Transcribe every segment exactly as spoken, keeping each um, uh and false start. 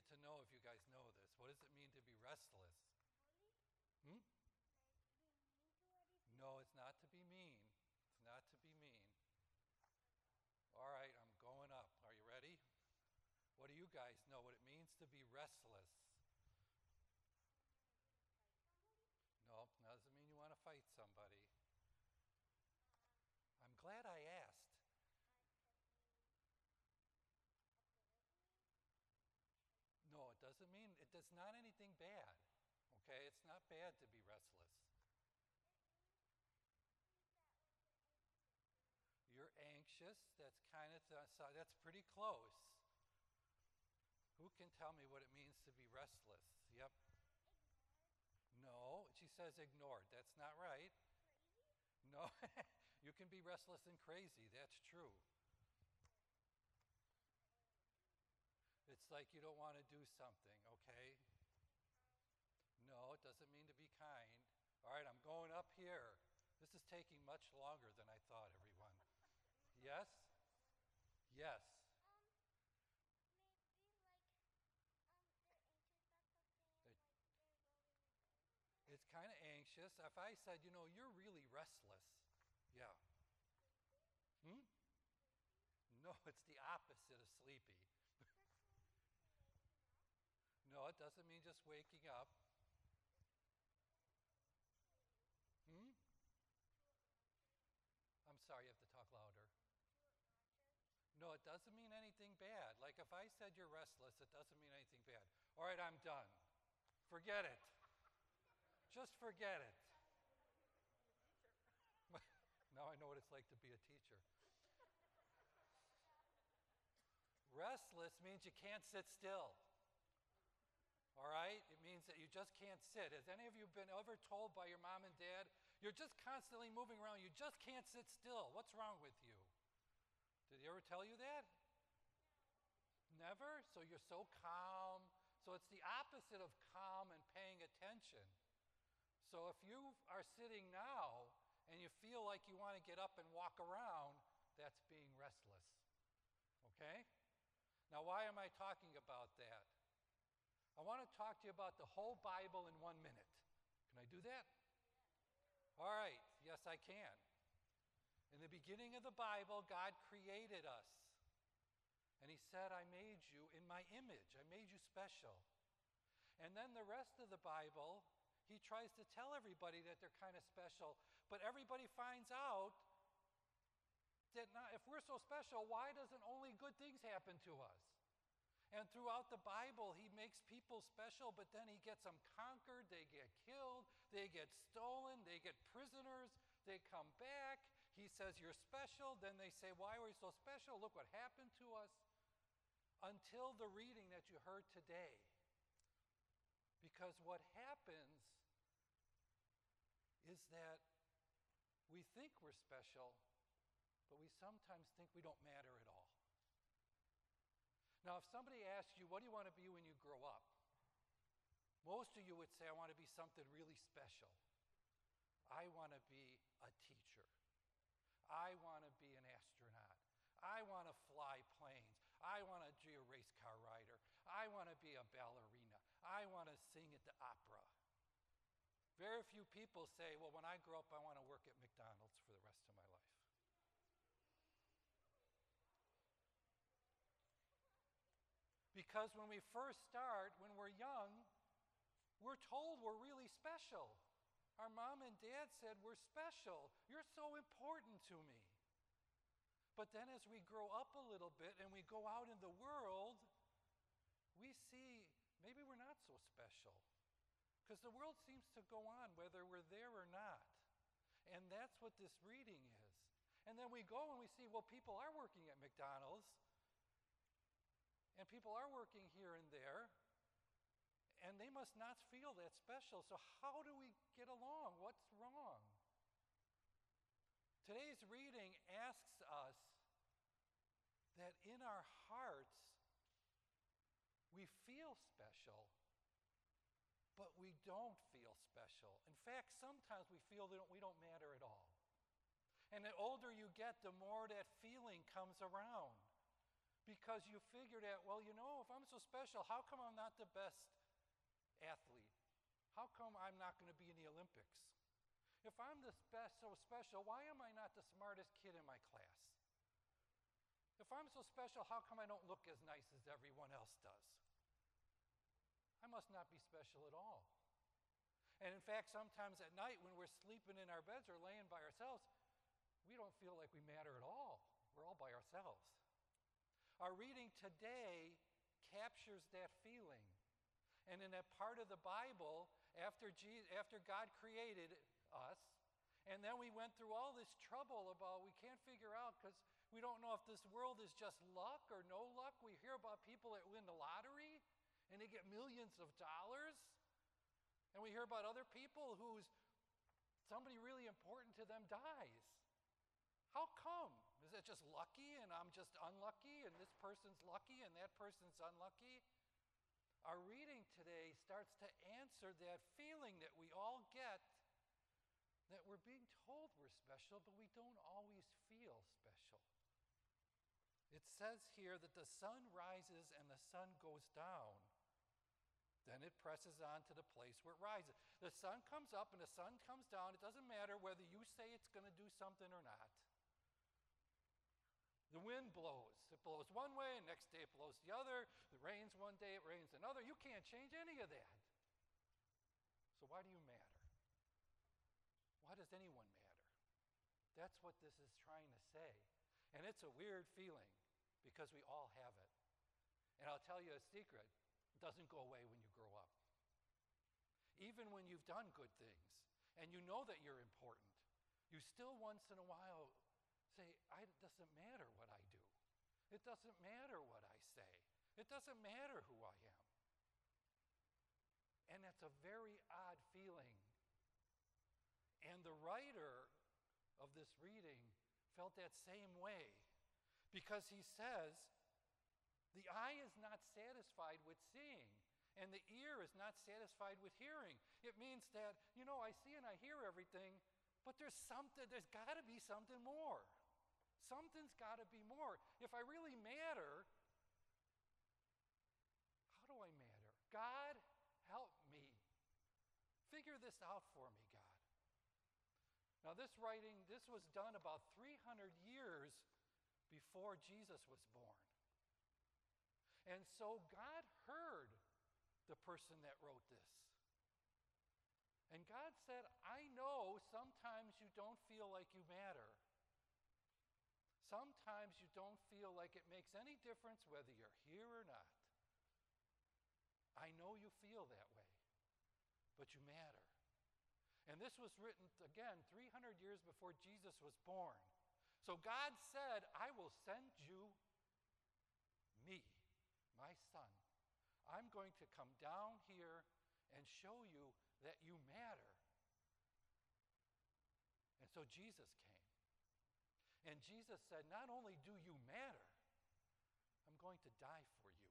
to know if you guys know this. What does it mean to be restless? Hmm? No, it's not to be mean. It's not to be mean. All right, I'm going up. Are you ready? What do you guys know what it means to be restless? No, doesn't mean you want to fight somebody. I'm glad I asked. No, it doesn't mean, it does not anything bad. Okay, it's not bad to be restless. You're anxious. That's kind of, th- that's pretty close. Who can tell me what it means to be restless? Yep. No, she says ignored. That's not right. No, you can be restless and crazy. That's true. It's like you don't want to do something, okay? No, it doesn't mean to be kind. All right, I'm going up here. This is taking much longer than I thought, everyone. Yes? Yes. It's kind of anxious. If I said, you know, you're really restless. Yeah. Hmm? No, it's the opposite of sleepy. No, it doesn't mean just waking up. Hmm? I'm sorry, you have to talk louder. No, it doesn't mean anything bad. Like if I said you're restless, it doesn't mean anything bad. All right, I'm done. Forget it. Just forget it. Now I know what it's like to be a teacher. Restless means you can't sit still. All right? It means that you just can't sit. Has any of you been ever told by your mom and dad, you're just constantly moving around, you just can't sit still? What's wrong with you? Did they ever tell you that? Never? So you're so calm. So it's the opposite of calm and paying attention. So if you are sitting now and you feel like you want to get up and walk around, that's being restless. Okay? Now, why am I talking about that? I want to talk to you about the whole Bible in one minute. Can I do that? All right. Yes, I can. In the beginning of the Bible, God created us. And he said, I made you in my image. I made you special. And then the rest of the Bible, he tries to tell everybody that they're kind of special. But everybody finds out that not, if we're so special, why doesn't only good things happen to us? And throughout the Bible, he makes people special, but then he gets them conquered, they get killed, they get stolen, they get prisoners, they come back. He says, you're special. Then they say, why are we so special? Look what happened to us. Until the reading that you heard today. Because what happens is that we think we're special, but we sometimes think we don't matter at all. Now, if somebody asks you, what do you want to be when you grow up? Most of you would say, I want to be something really special. I want to be a teacher. I want to be an astronaut. I want to fly planes. I want to be a race car rider. I want to be a ballerina. I want to sing at the opera. Very few people say, well, when I grow up, I want to work at McDonald's for the rest of my life. Because when we first start, when we're young, we're told we're really special. Our mom and dad said, we're special. You're so important to me. But then as we grow up a little bit and we go out in the world, we see maybe we're not so special. Because the world seems to go on whether we're there or not. And that's what this reading is. And then we go and we see, well, people are working at McDonald's. And people are working here and there. And they must not feel that special. So how do we get along? What's wrong? Today's reading asks us that in our hearts, we feel special, but we don't feel special. In fact, sometimes we feel that we don't matter at all. And the older you get, the more that feeling comes around. because you figured out, well, you know, if I'm so special, how come I'm not the best athlete? How come I'm not going to be in the Olympics? If I'm this best, so special, why am I not the smartest kid in my class? If I'm so special, how come I don't look as nice as everyone else does? I must not be special at all. And in fact, sometimes at night when we're sleeping in our beds or laying by ourselves, we don't feel like we matter at all. We're all by ourselves. Our reading today captures that feeling. And in that part of the Bible, after, Jesus, after God created us, and then we went through all this trouble about we can't figure out because we don't know if this world is just luck or no luck. We hear about people that win the lottery and they get millions of dollars. And we hear about other people whose somebody really important to them dies. How come? Is it just lucky and I'm just unlucky and this person's lucky and that person's unlucky? Our reading today starts to answer that feeling that we all get, that we're being told we're special, but we don't always feel special. It says here that the sun rises and the sun goes down. Then it presses on to the place where it rises. The sun comes up and the sun comes down. It doesn't matter whether you say it's going to do something or not. The wind blows. It blows one way, and next day it blows the other. It rains one day, it rains another. You can't change any of that. So why do you matter? Why does anyone matter? That's what this is trying to say. And it's a weird feeling because we all have it. And I'll tell you a secret. It doesn't go away when you grow up. Even when you've done good things and you know that you're important, you still once in a while say, I, it doesn't matter what I do. It doesn't matter what I say. It doesn't matter who I am. And that's a very odd feeling. And the writer of this reading felt that same way because he says, the eye is not satisfied with seeing, and the ear is not satisfied with hearing. It means that, you know, I see and I hear everything, but there's something, there's got to be something more. Something's got to be more. If I really matter, how do I matter? God, help me. Figure this out for me, God. Now this writing, this was done about three hundred years before Jesus was born. And so God heard the person that wrote this. And God said, I know sometimes you don't feel like you matter. Sometimes you don't feel like it makes any difference whether you're here or not. I know you feel that way, but you matter. And this was written, again, three hundred years before Jesus was born. So God said, I will send you me, my son. I'm going to come down here and show you that you matter. And so Jesus came. And Jesus said, not only do you matter, I'm going to die for you.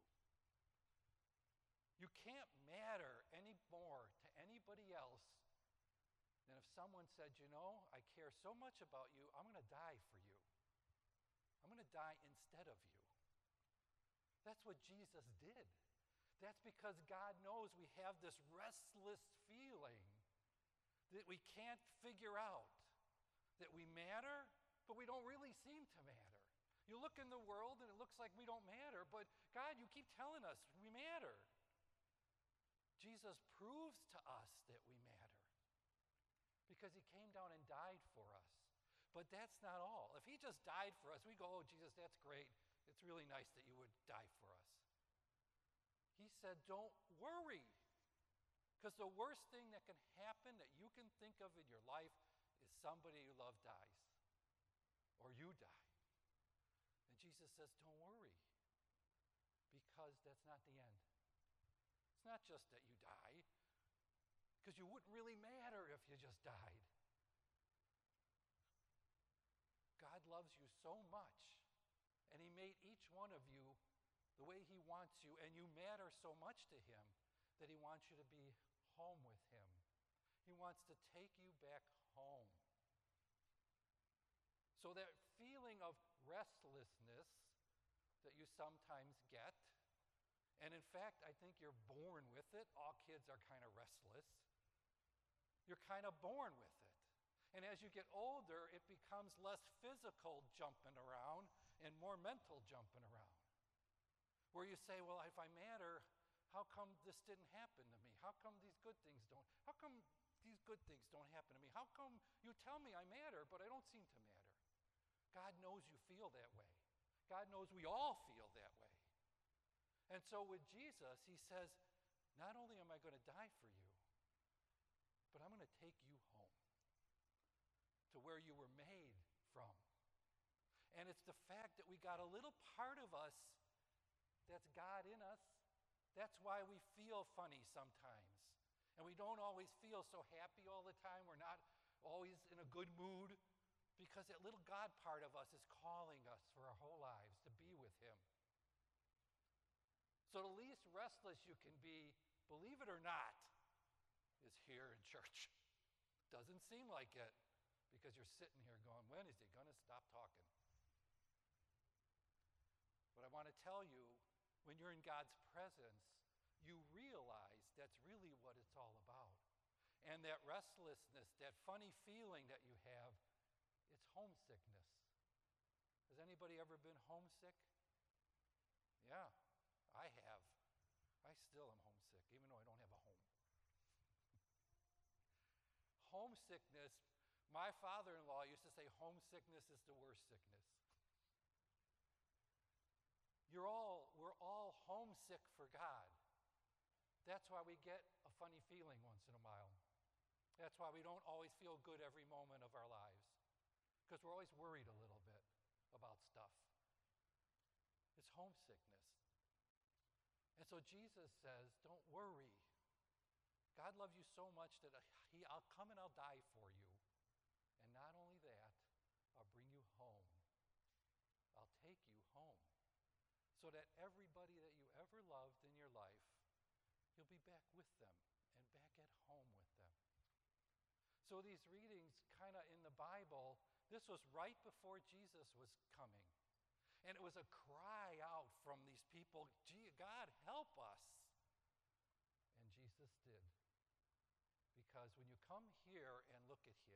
You can't matter any more to anybody else than if someone said, you know, I care so much about you, I'm going to die for you. I'm going to die instead of you. That's what Jesus did. That's because God knows we have this restless feeling that we can't figure out, that we matter, but we don't really seem to matter. You look in the world and it looks like we don't matter, but God, you keep telling us we matter. Jesus proves to us that we matter because he came down and died for us. But that's not all. If he just died for us, we go, oh, Jesus, that's great. It's really nice that you would die for us. He said, don't worry, because the worst thing that can happen that you can think of in your life is somebody you love dies, or you die. And Jesus says, don't worry, because that's not the end. It's not just that you die, because you wouldn't really matter if you just died. God loves you so much, and he made each one of you the way he wants you, and you matter so much to him that he wants you to be home with him. He wants to take you back home. So that feeling of restlessness that you sometimes get. And in fact, I think you're born with it. All kids are kind of restless. You're kind of born with it. And as you get older, it becomes less physical jumping around and more mental jumping around. Where you say, well, if I matter, how come this didn't happen to me? How come these good things don't? How come these good things don't happen to me? How come you tell me I matter, but I don't seem to matter? God knows you feel that way. God knows we all feel that way. And so with Jesus, he says, not only am I going to die for you, but I'm going to take you home to where you were made from. And it's the fact that we got a little part of us that's God in us. That's why we feel funny sometimes. And we don't always feel so happy all the time. We're not always in a good mood because that little God part of us is calling us for our whole lives to be with him. So the least restless you can be, believe it or not, is here in church. Doesn't seem like it because you're sitting here going, when is he going to stop talking? But I want to tell you, when you're in God's presence, you realize that's really what it's all about. And that restlessness, that funny feeling that you have, it's homesickness. Has anybody ever been homesick? Yeah, I have. I still am homesick, even though I don't have a home. Homesickness, my father-in-law used to say homesickness is the worst sickness. You're all, we're all homesick for God. That's why we get a funny feeling once in a while. That's why we don't always feel good every moment of our lives. Because we're always worried a little bit about stuff. It's homesickness. And so Jesus says, don't worry. God loves you so much that he, I'll come and I'll die for you. And not only that, I'll bring you home. I'll take you home. So that everybody that you ever loved in your life, you'll be back with them and back at home with them. So these readings kind of in the Bible, this was right before Jesus was coming. And it was a cry out from these people, gee, God, help us. And Jesus did. Because when you come here and look at